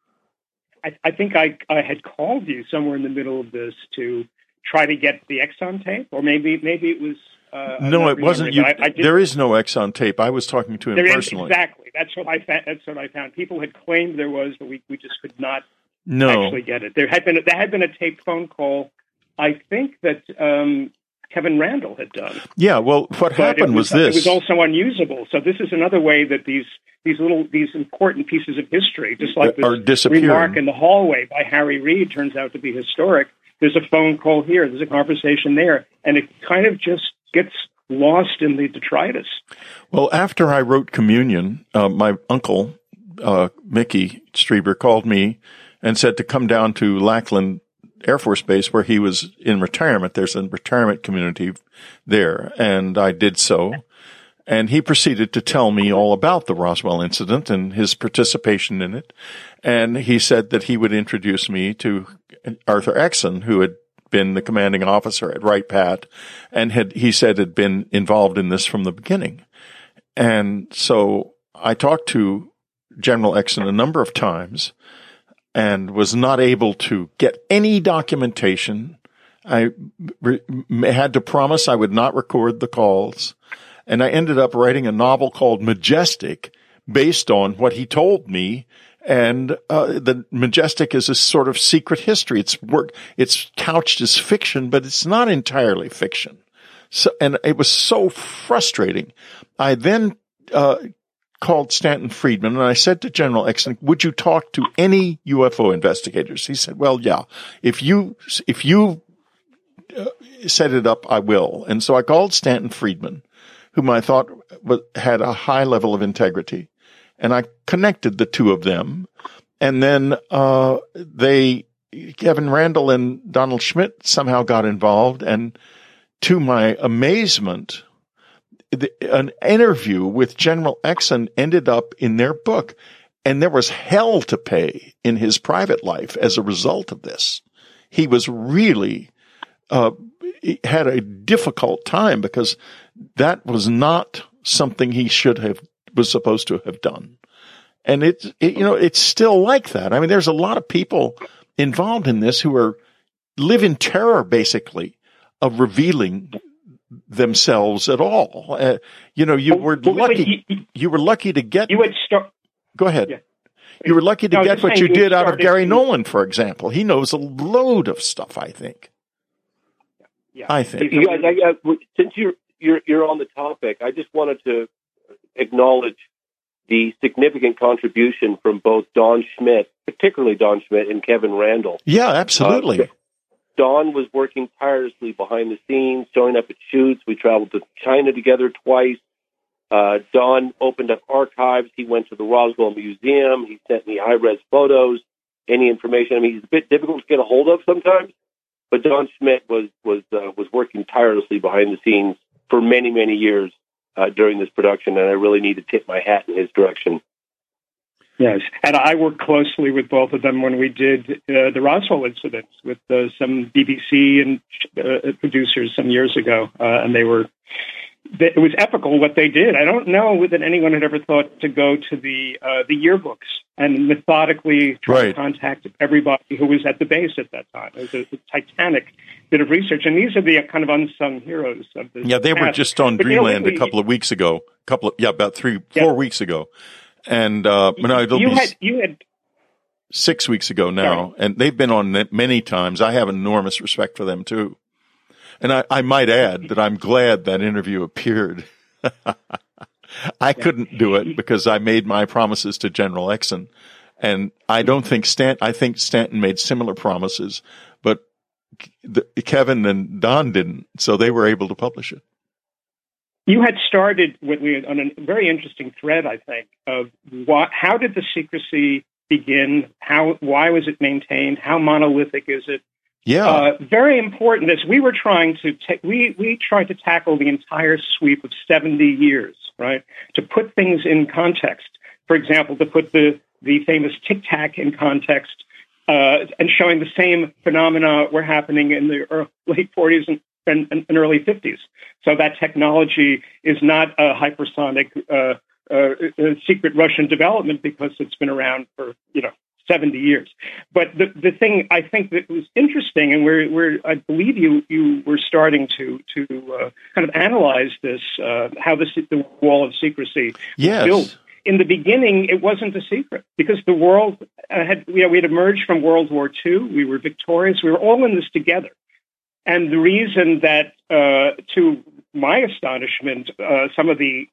I think I had called you somewhere in the middle of this to try to get the Exxon tape, or maybe it was. No, it wasn't you. There is no Exxon tape. I was talking to him personally. Exactly. That's what I found. People had claimed there was, but we just could not actually get it. There had been a taped phone call, I think, that Kevin Randall had done. Yeah, well, what happened was this. It was also unusable. So this is another way that these important pieces of history, just like this remark in the hallway by Harry Reid, turns out to be historic. There's a phone call here. There's a conversation there. And it kind of just gets lost in the detritus. Well, after I wrote Communion, my uncle, Mickey Strieber, called me and said to come down to Lackland Air Force Base, where he was in retirement. There's a retirement community there, and I did so. And he proceeded to tell me all about the Roswell incident and his participation in it. And he said that he would introduce me to Arthur Exon, who had been the commanding officer at Wright-Patt, and he said had been involved in this from the beginning. And so I talked to General Exon a number of times and was not able to get any documentation. I had to promise I would not record the calls. And I ended up writing a novel called Majestic based on what he told me. And the Majestic is a sort of secret history. It's couched as fiction, but it's not entirely fiction. So, and it was so frustrating. I then called Stanton Friedman, and I said to General Exon, would you talk to any UFO investigators? He said, well, yeah, if you set it up, I will. And so I called Stanton Friedman, whom I thought had a high level of integrity, and I connected the two of them. And then Kevin Randall and Donald Schmidt somehow got involved, and to my amazement, an interview with General Exon ended up in their book, and there was hell to pay in his private life as a result of this. He was really he had a difficult time because that was not something he was supposed to have done. And it's still like that. I mean, there's a lot of people involved in this who live in terror, basically, of revealing themselves at all. You were lucky to get. Go ahead. Yeah. You were lucky to get what you did out of Gary Nolan, for example. He knows a load of stuff, I think. Yeah. I think. You guys, since you're on the topic, I just wanted to acknowledge the significant contribution from both Don Schmidt, particularly Don Schmidt, and Kevin Randall. Yeah, absolutely. Don was working tirelessly behind the scenes, showing up at shoots. We traveled to China together twice. Don opened up archives. He went to the Roswell Museum. He sent me high-res photos, any information. I mean, he's a bit difficult to get a hold of sometimes, but Don Schmidt was working tirelessly behind the scenes for many, many years during this production, and I really need to tip my hat in his direction. Yes, and I worked closely with both of them when we did the Roswell incident with some BBC and producers some years ago, and it was epical what they did. I don't know that anyone had ever thought to go to the yearbooks and methodically try to contact everybody who was at the base at that time. It was a titanic bit of research, and these are the kind of unsung heroes of this. Yeah, they were just on Dreamland a couple of weeks ago. About 4 weeks ago. And you had 6 weeks ago now, and they've been on many times. I have enormous respect for them too. And I might add that I'm glad that interview appeared. I couldn't do it because I made my promises to General Exon. And I don't think I think Stanton made similar promises, but Kevin and Don didn't. So they were able to publish it. You had started on a very interesting thread, I think, of how did the secrecy begin? Why was it maintained? How monolithic is it? Yeah, very important. As we were trying to, we tried to tackle the entire sweep of 70 years, right? To put things in context. For example, to put the famous Tic Tac in context, and showing the same phenomena were happening in the late 40s and early 50s. So that technology is not a hypersonic secret Russian development because it's been around for 70 years. But the thing I think that was interesting, and where I believe you were starting to kind of analyze this, how the wall of secrecy was built. In the beginning, it wasn't a secret because the world we had emerged from World War II. We were victorious. We were all in this together. And the reason that, to my astonishment, some of the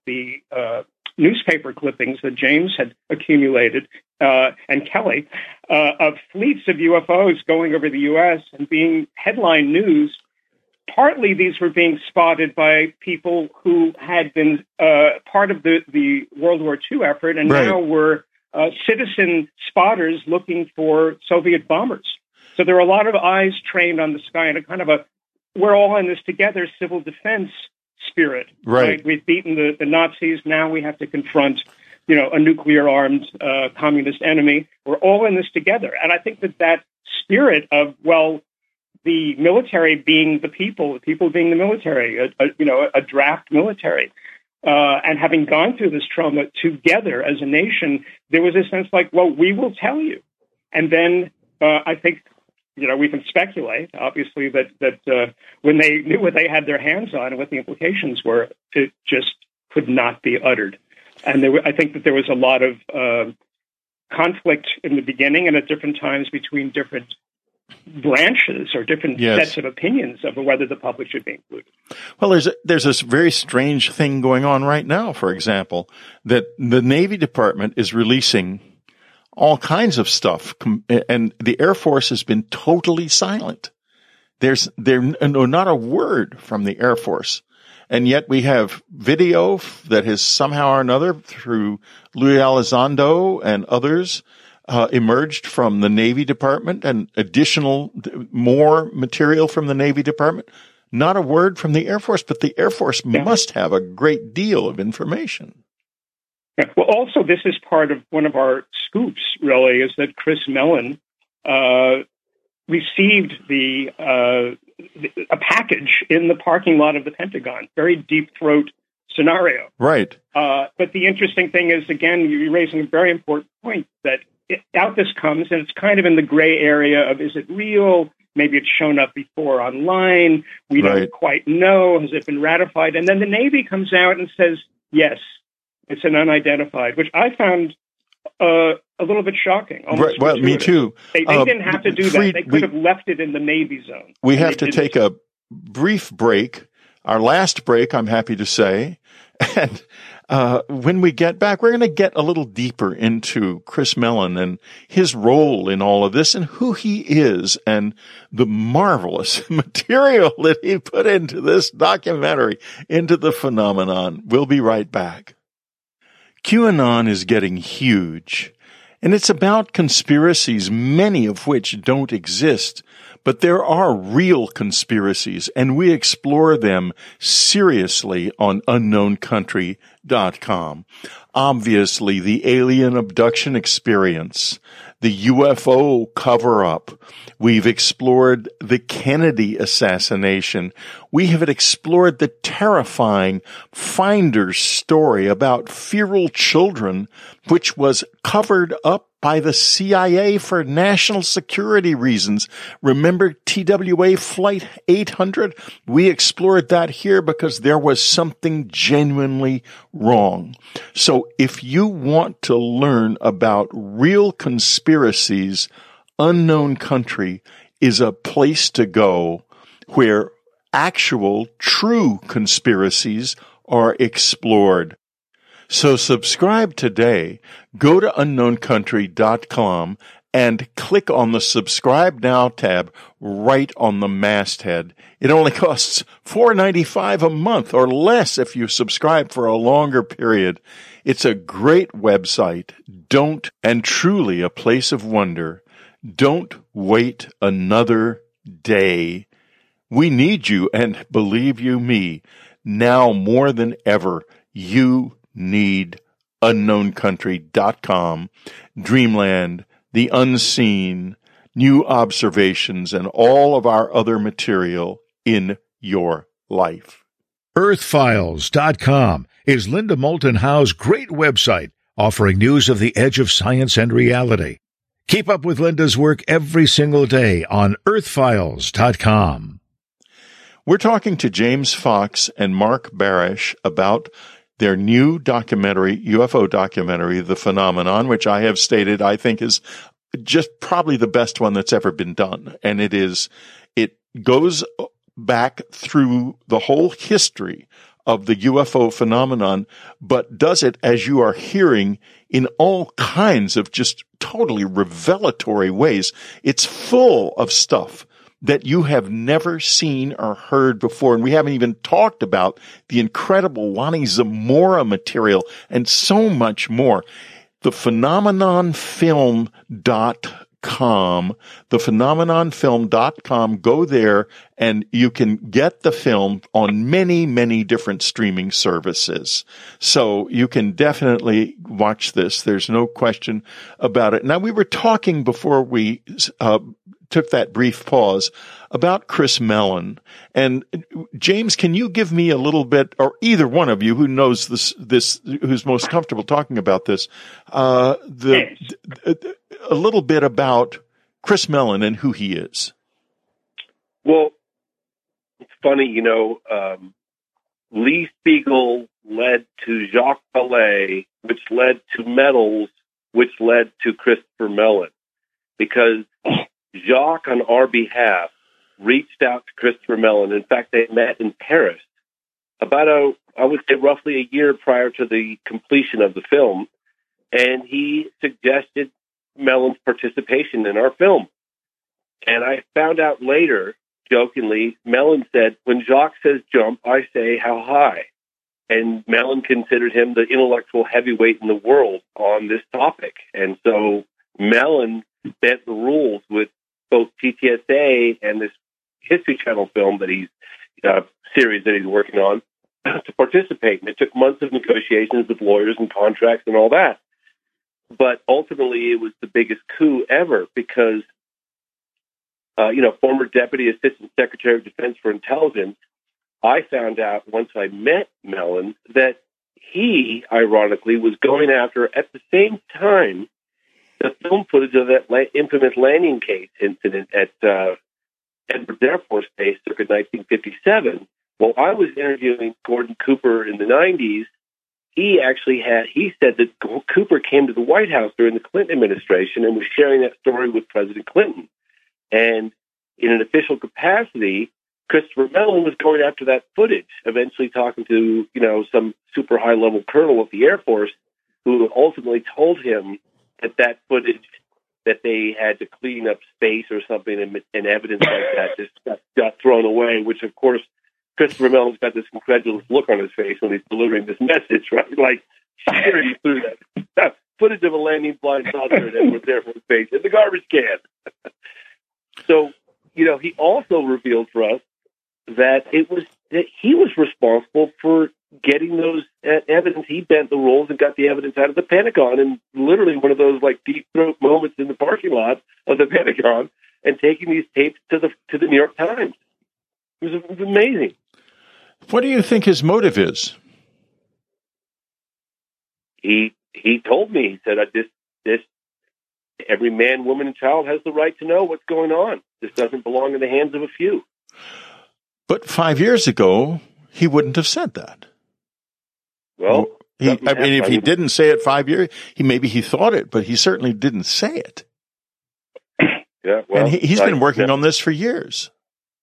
newspaper clippings that James had accumulated, and Kelly, of fleets of UFOs going over the U.S. and being headline news, partly these were being spotted by people who had been part of the World War II effort and now were citizen spotters looking for Soviet bombers. So there are a lot of eyes trained on the sky and a kind of we're all in this together civil defense spirit. Right? We've beaten the Nazis. Now we have to confront, a nuclear-armed communist enemy. We're all in this together. And I think that spirit of, the military being the people being the military, a draft military, and having gone through this trauma together as a nation, there was a sense like, we will tell you. And then I think, we can speculate, obviously, that when they knew what they had their hands on and what the implications were, it just could not be uttered. And I think that there was a lot of conflict in the beginning and at different times between different branches or different sets of opinions of whether the public should be included. Well, there's this very strange thing going on right now, for example, that the Navy Department is releasing all kinds of stuff, and the Air Force has been totally silent. There's not a word from the Air Force. And yet we have video that has somehow or another through Louis Elizondo and others emerged from the Navy Department and more material from the Navy Department. Not a word from the Air Force, but the Air Force must have a great deal of information. Yeah. Well, also, this is part of one of our scoops, really, is that Chris Mellon received a package in the parking lot of the Pentagon, very deep throat scenario. Right. But the interesting thing is, again, you're raising a very important point that out this comes, and it's kind of in the gray area of, is it real? Maybe it's shown up before online. We don't quite know. Has it been ratified? And then the Navy comes out and says, yes, it's an unidentified, which I found a little bit shocking. Right. Well, me too. They didn't have to do that. They could have left it in the Navy zone. We have to take a brief break, our last break, I'm happy to say. And when we get back, we're going to get a little deeper into Chris Mellon and his role in all of this and who he is and the marvelous material that he put into this documentary, into the phenomenon. We'll be right back. QAnon is getting huge, and it's about conspiracies, many of which don't exist. But there are real conspiracies, and we explore them seriously on UnknownCountry.com. Obviously, the alien abduction experience, the UFO cover-up. We've explored the Kennedy assassination. We have explored the terrifying Finder's story about feral children, which was covered up by the CIA for national security reasons. Remember TWA Flight 800? We explored that here because there was something genuinely wrong. So if you want to learn about real conspiracies, Unknown Country is a place to go where actual, true conspiracies are explored. So subscribe today. Go to unknowncountry.com and click on the Subscribe Now tab right on the masthead. It only costs $4.95 a month or less if you subscribe for a longer period. It's a great website. And truly a place of wonder. Don't wait another day. We need you, and believe you me, now more than ever, you need unknowncountry.com, Dreamland, The Unseen, new observations, and all of our other material in your life. Earthfiles.com is Linda Moulton Howe's great website, offering news of the edge of science and reality. Keep up with Linda's work every single day on earthfiles.com. We're talking to James Fox and Mark Barash about their new documentary, UFO documentary, The Phenomenon, which I have stated I think is just probably the best one that's ever been done. And it goes back through the whole history of the UFO phenomenon, but does it, as you are hearing, in all kinds of just totally revelatory ways. It's full of stuff that you have never seen or heard before. And we haven't even talked about the incredible Lonnie Zamora material and so much more. thephenomenonfilm.com, go there and you can get the film on many, many different streaming services. So you can definitely watch this. There's no question about it. Now, we were talking before we took that brief pause about Chris Mellon. And James, can you give me a little bit, or either one of you who knows this who's most comfortable talking about this, a little bit about Chris Mellon and who he is? Well, it's funny, Lee Spiegel led to Jacques Vallée, which led to Metals, which led to Christopher Mellon, because Jacques, on our behalf, reached out to Christopher Mellon. In fact, they met in Paris about I would say roughly a year prior to the completion of the film, and he suggested Mellon's participation in our film. And I found out later, jokingly, Mellon said, when Jacques says jump, I say how high. And Mellon considered him the intellectual heavyweight in the world on this topic. And so Mellon bent the rules with both TTSA and this History Channel film that series that he's working on to participate. And it took months of negotiations with lawyers and contracts and all that. But ultimately, it was the biggest coup ever because, former Deputy Assistant Secretary of Defense for Intelligence, I found out once I met Mellon that he, ironically, was going after, at the same time, the film footage of that infamous landing cage incident at Edwards Air Force Base circa 1957. While I was interviewing Gordon Cooper in the 90s, he said that Cooper came to the White House during the Clinton administration and was sharing that story with President Clinton. And in an official capacity, Christopher Mellon was going after that footage, eventually talking to, some super high-level colonel of the Air Force who ultimately told him that footage that they had to clean up space or something and evidence like that just got thrown away, which, of course, Christopher Mellon's got this incredulous look on his face when he's delivering this message, right? Like, sure, you threw that footage of a landing flying saucer at Edwards Air Force Base in the garbage can. So, he also revealed for us that he was responsible for getting those evidence. He bent the rules and got the evidence out of the Pentagon, and literally one of those deep throat moments in the parking lot of the Pentagon, and taking these tapes to the New York Times. It was amazing. What do you think his motive is? He told me, he said, this every man, woman, and child has the right to know what's going on. This doesn't belong in the hands of a few. But 5 years ago, he wouldn't have said that. Well, if he didn't say it 5 years, he thought it, but he certainly didn't say it. Yeah, well, and he's been working on this for years.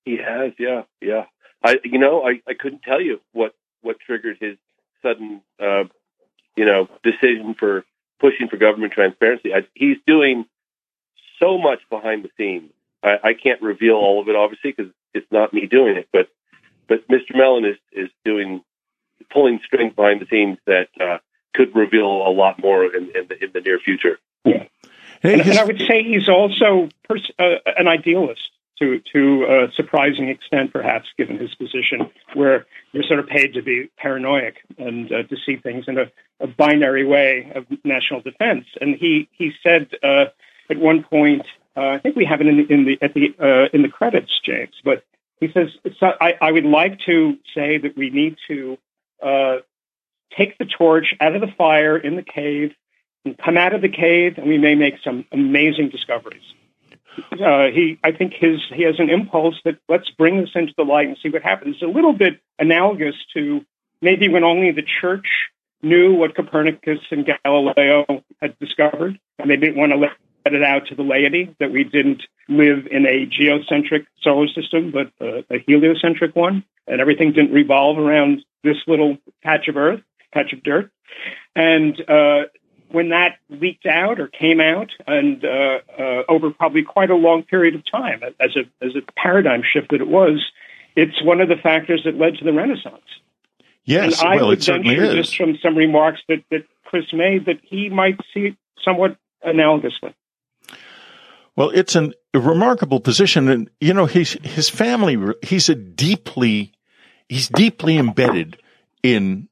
He has, yeah. I couldn't tell you what triggered his sudden, decision for pushing for government transparency. He's doing so much behind the scenes. I can't reveal all of it, obviously, because it's not me doing it. But Mr. Mellon is pulling strings behind the scenes that could reveal a lot more in the near future. Yeah. And I would say he's also an idealist to a surprising extent, perhaps, given his position, where you're sort of paid to be paranoid and to see things in a binary way of national defense. And he said at one point, I think we have it in the credits, James, but he says, I would like to say that we need to take the torch out of the fire in the cave and come out of the cave, and we may make some amazing discoveries. I think he has an impulse that let's bring this into the light and see what happens. It's a little bit analogous to maybe when only the church knew what Copernicus and Galileo had discovered, and they didn't want to let it out to the laity that we didn't live in a geocentric solar system, but a heliocentric one, and everything didn't revolve around this little patch of dirt. And when that leaked out or came out, and over probably quite a long period of time, as a paradigm shift that it was, it's one of the factors that led to the Renaissance. Yes, and I would it certainly venture, is. just from some remarks that Chris made, that he might see it somewhat analogously. Well, it's a remarkable position, and his family. He's deeply embedded in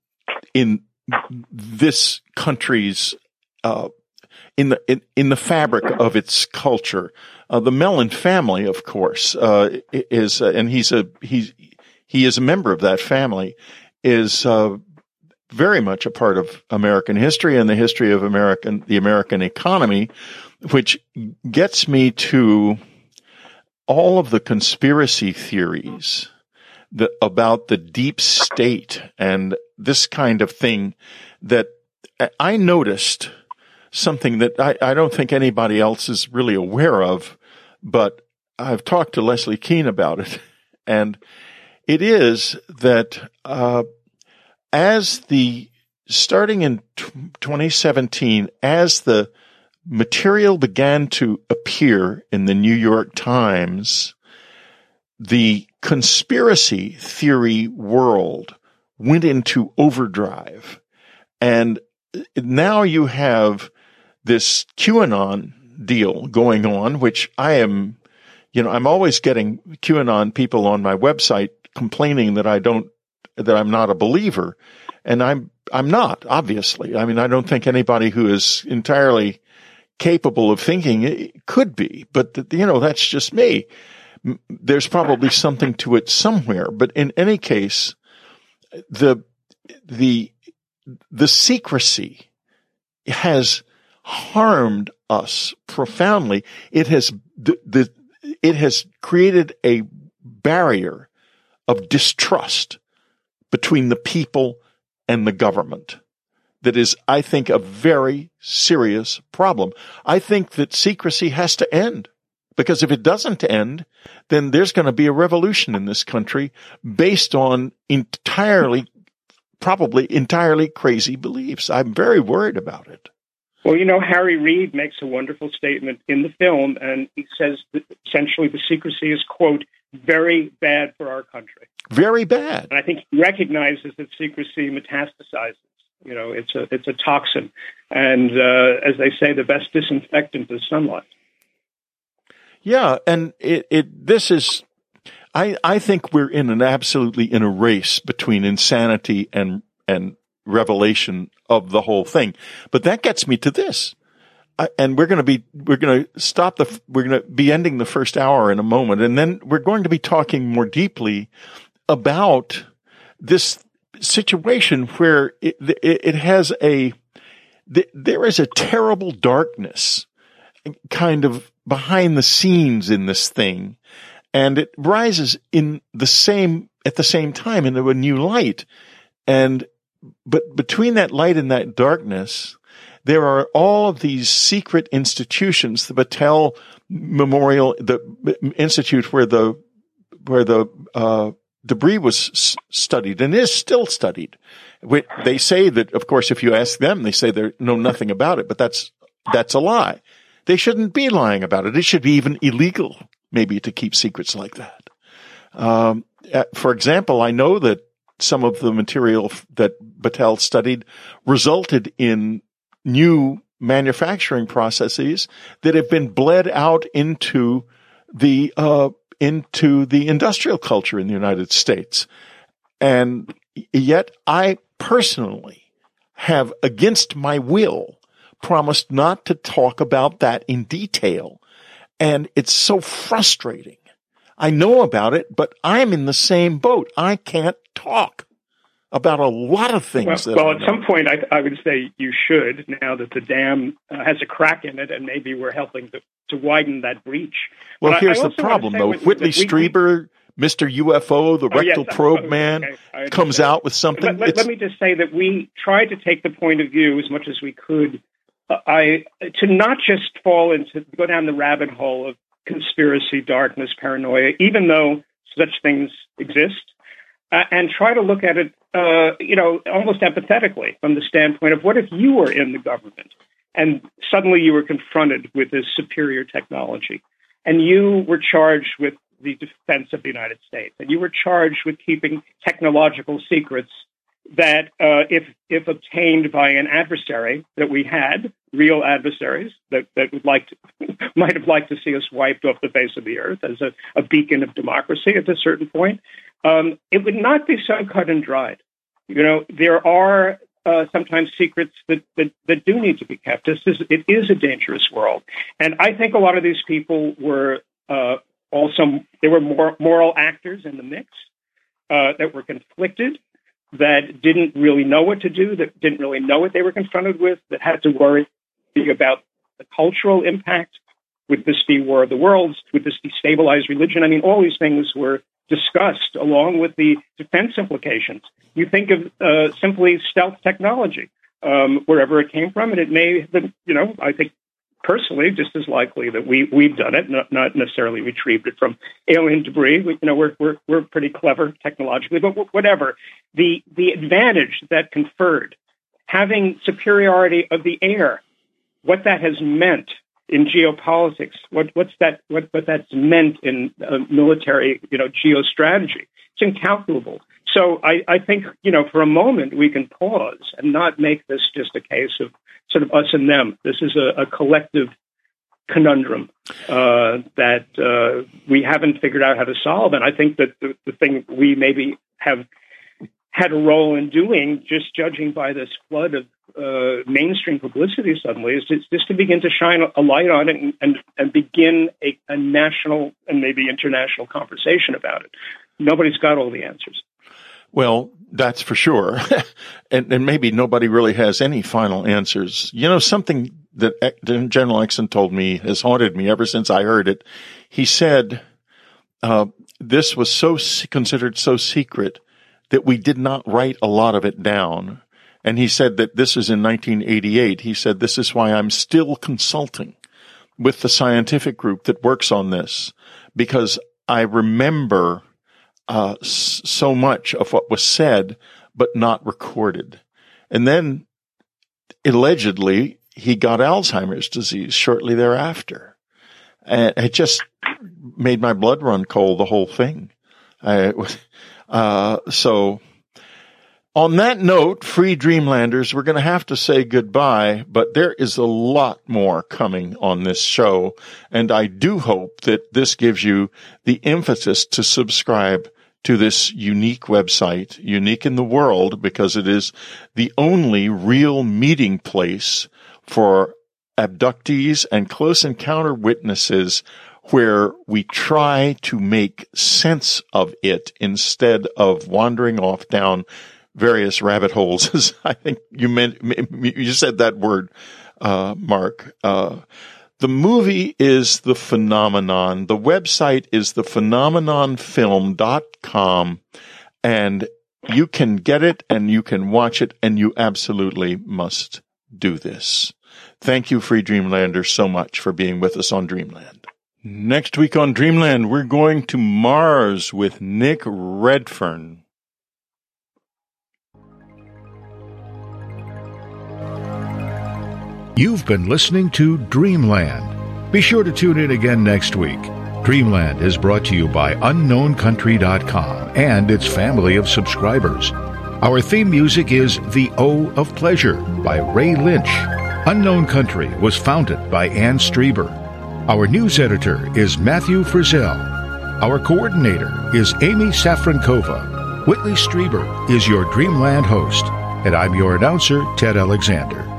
this country's in the fabric of its culture. The Mellon family, of course, is and he is a member of that family, is very much a part of American history and the history of the American economy, which gets me to all of the conspiracy theories about the deep state and this kind of thing. That I noticed something that I don't think anybody else is really aware of, but I've talked to Leslie Kean about it, and it is that starting in 2017, as the material began to appear in the New York Times, the conspiracy theory world went into overdrive. And now you have this QAnon deal going on, which I'm always getting QAnon people on my website complaining that I'm not a believer. And I'm not, obviously. I mean, I don't think anybody who is entirely capable of thinking it could be, but that's just me. There's probably something to it somewhere. But in any case, the secrecy has harmed us profoundly. It has created a barrier of distrust between the people and the government that is, I think, a very serious problem. I think that secrecy has to end, because if it doesn't end, then there's going to be a revolution in this country based on probably entirely crazy beliefs. I'm very worried about it. Well, Harry Reid makes a wonderful statement in the film, and he says that essentially the secrecy is, quote, very bad for our country. Very bad. And I think he recognizes that secrecy metastasizes. It's a toxin. And as they say, the best disinfectant is sunlight. Yeah, and I think we're absolutely in a race between insanity and revelation of the whole thing. But that gets me to this. And we're going to be ending the first hour in a moment. And then we're going to be talking more deeply about this situation where there is a terrible darkness kind of behind the scenes in this thing. And it rises at the same time into a new light. But between that light and that darkness, there are all of these secret institutions, the Battelle Memorial, the institute where the debris was studied and is still studied. They say that, of course, if you ask them, they say they know nothing about it, but that's a lie. They shouldn't be lying about it. It should be even illegal, maybe, to keep secrets like that. For example, I know that some of the material that Battelle studied resulted in new manufacturing processes that have been bled out into the industrial culture in the United States. And yet I personally have, against my will, promised not to talk about that in detail. And it's so frustrating. I know about it, but I'm in the same boat. I can't talk about a lot of things. Well, at some point, I would say you should, now that the dam has a crack in it, and maybe we're helping to widen that breach. Well, but here's the problem, though. Whitley Strieber, Mr. UFO, the rectal probe man, comes out with something. Let me just say that we tried to take the point of view as much as we could, to not just go down the rabbit hole of conspiracy, darkness, paranoia, even though such things exist, and try to look at it, almost empathetically from the standpoint of, what if you were in the government and suddenly you were confronted with this superior technology and you were charged with the defense of the United States and you were charged with keeping technological secrets that, if obtained by an adversary that we had, real adversaries that would might have liked to see us wiped off the face of the earth as a beacon of democracy at a certain point, it would not be so cut and dried. There are sometimes secrets that do need to be kept. It is a dangerous world, and I think a lot of these people were there were more moral actors in the mix that were conflicted, that didn't really know what to do, that didn't really know what they were confronted with, that had to worry about the cultural impact. Would this be War of the Worlds? Would this destabilize religion? I mean, all these things were discussed along with the defense implications. You think of simply stealth technology, wherever it came from, and it may have been, I think personally just as likely that we've done it, not necessarily retrieved it from alien debris. We're pretty clever technologically, but whatever. The advantage that conferred, having superiority of the air, what that has meant in geopolitics, what that's meant in military, geostrategy, it's incalculable. So I think, for a moment we can pause and not make this just a case of sort of us and them. This is a collective conundrum that we haven't figured out how to solve. And I think that the thing we maybe have had a role in doing, just judging by this flood of mainstream publicity suddenly, is just to begin to shine a light on it and begin a national and maybe international conversation about it. Nobody's got all the answers. Well, that's for sure. and maybe nobody really has any final answers. Something that General Exon told me has haunted me ever since I heard it. He said this was considered so secret that we did not write a lot of it down. And he said that this is in 1988. He said, this is why I'm still consulting with the scientific group that works on this, because I remember so much of what was said, but not recorded. And then allegedly he got Alzheimer's disease shortly thereafter. And it just made my blood run cold, the whole thing. So on that note, Free Dreamlanders, we're going to have to say goodbye, but there is a lot more coming on this show. And I do hope that this gives you the impetus to subscribe to this unique website, unique in the world, because it is the only real meeting place for abductees and close encounter witnesses, where we try to make sense of it instead of wandering off down various rabbit holes, as I think you said that word, Mark. The movie is The Phenomenon. The website is thephenomenonfilm.com, and you can get it and you can watch it, and you absolutely must do this. Thank you, Free Dreamlanders, so much for being with us on Dreamland. Next week on Dreamland, we're going to Mars with Nick Redfern. You've been listening to Dreamland. Be sure to tune in again next week. Dreamland is brought to you by UnknownCountry.com and its family of subscribers. Our theme music is The O of Pleasure by Ray Lynch. Unknown Country was founded by Ann Strieber. Our news editor is Matthew Frizzell. Our coordinator is Amy Safrankova. Whitley Strieber is your Dreamland host, and I'm your announcer, Ted Alexander.